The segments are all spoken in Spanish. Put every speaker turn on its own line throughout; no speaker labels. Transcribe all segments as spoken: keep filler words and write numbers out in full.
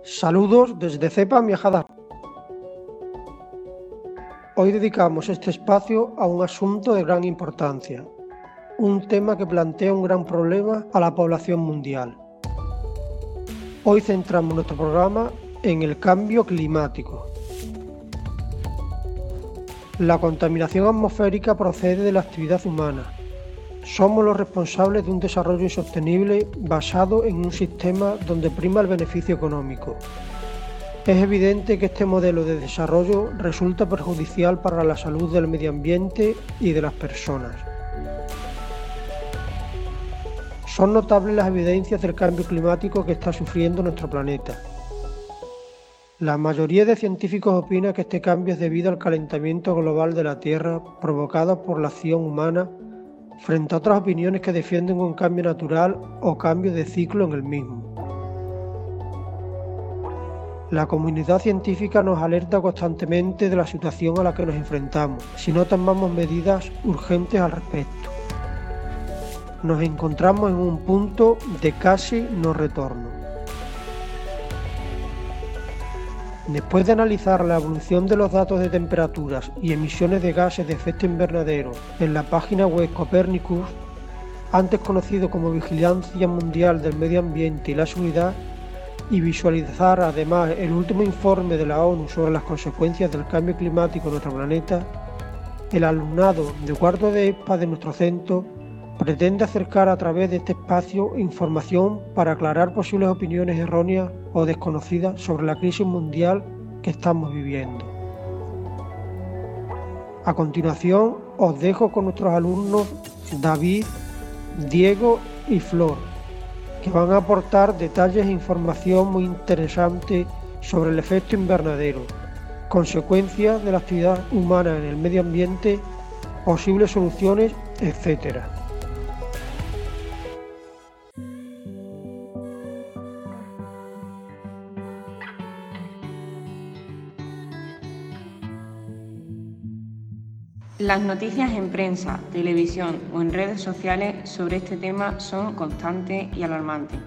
Saludos desde Cepa Viajadas. Hoy dedicamos este espacio a un asunto de gran importancia, un tema que plantea un gran problema a la población mundial. Hoy centramos nuestro programa en el cambio climático. La contaminación atmosférica procede de la actividad humana. Somos los responsables de un desarrollo insostenible basado en un sistema donde prima el beneficio económico. Es evidente que este modelo de desarrollo resulta perjudicial para la salud del medio ambiente y de las personas. Son notables las evidencias del cambio climático que está sufriendo nuestro planeta. La mayoría de científicos opina que este cambio es debido al calentamiento global de la Tierra provocado por la acción humana, frente a otras opiniones que defienden un cambio natural o cambio de ciclo en el mismo. La comunidad científica nos alerta constantemente de la situación a la que nos enfrentamos, si no tomamos medidas urgentes al respecto. Nos encontramos en un punto de casi no retorno. Después de analizar la evolución de los datos de temperaturas y emisiones de gases de efecto invernadero en la página web Copernicus, antes conocido como Vigilancia Mundial del Medio Ambiente y la Seguridad, y visualizar además el último informe de la ONU sobre las consecuencias del cambio climático en nuestro planeta, el alumnado de cuarto de E P A de nuestro centro pretende acercar a través de este espacio información para aclarar posibles opiniones erróneas o desconocidas sobre la crisis mundial que estamos viviendo. A continuación os dejo con nuestros alumnos David, Diego y Flor, que van a aportar detalles e información muy interesante sobre el efecto invernadero, consecuencias de la actividad humana en el medio ambiente, posibles soluciones, etcétera.
Las noticias en prensa, televisión o en redes sociales sobre este tema son constantes y alarmantes.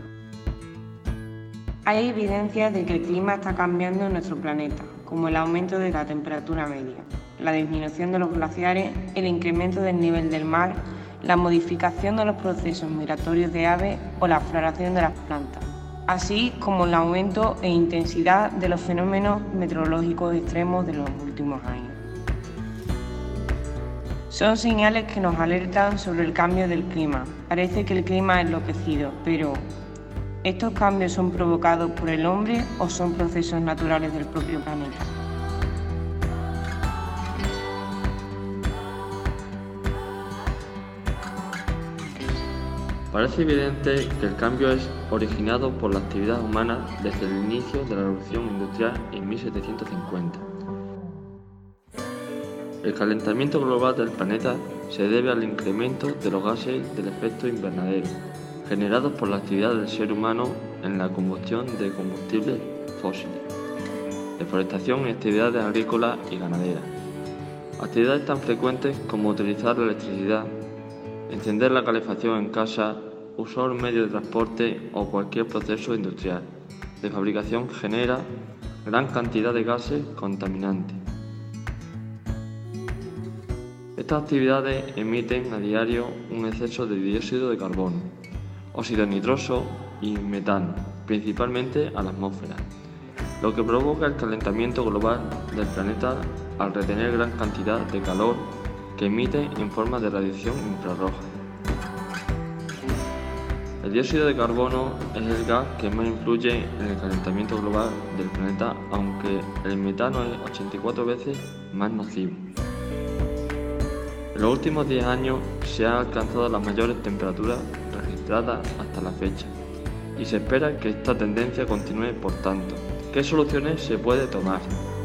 Hay evidencias de que el clima está cambiando en nuestro planeta, como el aumento de la temperatura media, la disminución de los glaciares, el incremento del nivel del mar, la modificación de los procesos migratorios de aves o la floración de las plantas, así como el aumento e intensidad de los fenómenos meteorológicos extremos de los últimos años. Son señales que nos alertan sobre el cambio del clima. Parece que el clima ha enloquecido, pero ¿estos cambios son provocados por el hombre o son procesos naturales del propio planeta?
Parece evidente que el cambio es originado por la actividad humana desde el inicio de la revolución industrial en mil setecientos cincuenta. El calentamiento global del planeta se debe al incremento de los gases del efecto invernadero, generados por la actividad del ser humano en la combustión de combustibles fósiles, deforestación y actividades agrícolas y ganaderas. Actividades tan frecuentes como utilizar la electricidad, encender la calefacción en casa, usar un medio de transporte o cualquier proceso industrial de fabricación genera gran cantidad de gases contaminantes. Estas actividades emiten a diario un exceso de dióxido de carbono, óxido nitroso y metano, principalmente a la atmósfera, lo que provoca el calentamiento global del planeta al retener gran cantidad de calor que emite en forma de radiación infrarroja. El dióxido de carbono es el gas que más influye en el calentamiento global del planeta, aunque el metano es ochenta y cuatro veces más nocivo. En los últimos diez años se han alcanzado las mayores temperaturas registradas hasta la fecha y se espera que esta tendencia continúe. Por tanto, ¿qué soluciones se puede tomar?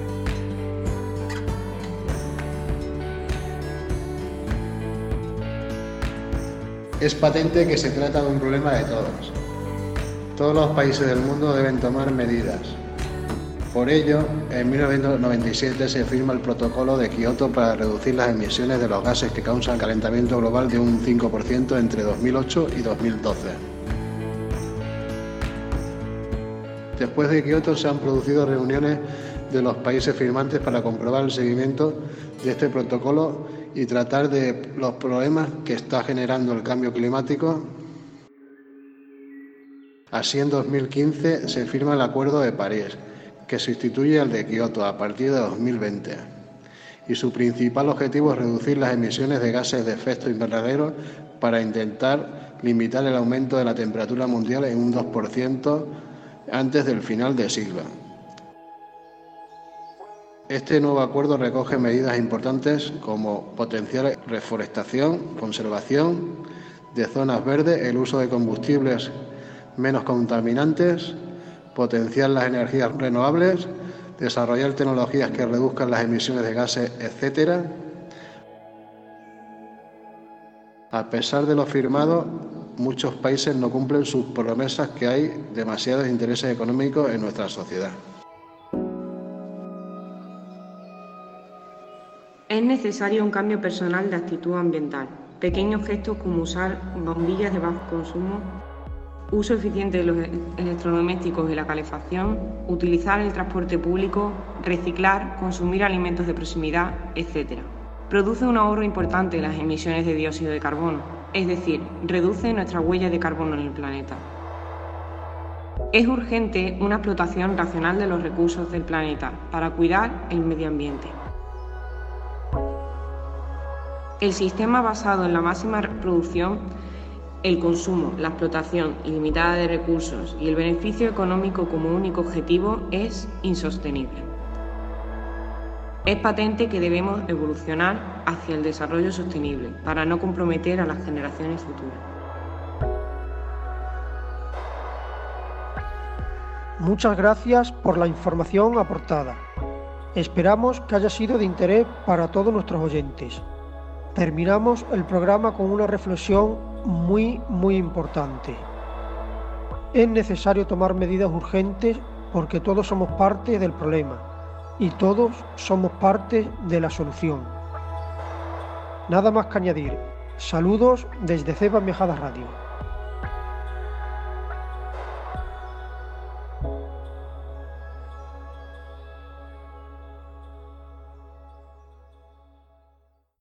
Es patente que se trata de un problema de todos. Todos los países del mundo deben tomar medidas. Por ello, en mil novecientos noventa y siete se firma el Protocolo de Kioto para reducir las emisiones de los gases que causan calentamiento global de un cinco por ciento entre dos mil ocho y dos mil doce. Después de Kioto se han producido reuniones de los países firmantes para comprobar el seguimiento de este protocolo y tratar de los problemas que está generando el cambio climático. Así, en dos mil quince se firma el Acuerdo de París, que sustituye al de Kioto a partir de dos mil veinte. Y su principal objetivo es reducir las emisiones de gases de efecto invernadero para intentar limitar el aumento de la temperatura mundial en un dos por ciento antes del final del siglo. Este nuevo acuerdo recoge medidas importantes como potenciar reforestación, conservación de zonas verdes, el uso de combustibles menos contaminantes, potenciar las energías renovables, desarrollar tecnologías que reduzcan las emisiones de gases, etcétera. A pesar de lo firmado, muchos países no cumplen sus promesas, que hay demasiados intereses económicos en nuestra sociedad.
Es necesario un cambio personal de actitud ambiental. Pequeños gestos como usar bombillas de bajo consumo, uso eficiente de los electrodomésticos y la calefacción, utilizar el transporte público, reciclar, consumir alimentos de proximidad, etcétera. Produce un ahorro importante en las emisiones de dióxido de carbono, es decir, reduce nuestra huella de carbono en el planeta. Es urgente una explotación racional de los recursos del planeta para cuidar el medio ambiente. El sistema basado en la máxima producción, el consumo, la explotación ilimitada de recursos y el beneficio económico como único objetivo es insostenible. Es patente que debemos evolucionar hacia el desarrollo sostenible para no comprometer a las generaciones futuras.
Muchas gracias por la información aportada. Esperamos que haya sido de interés para todos nuestros oyentes. Terminamos el programa con una reflexión muy, muy importante. Es necesario tomar medidas urgentes porque todos somos parte del problema y todos somos parte de la solución. Nada más que añadir. Saludos desde Cepa Miejada Radio.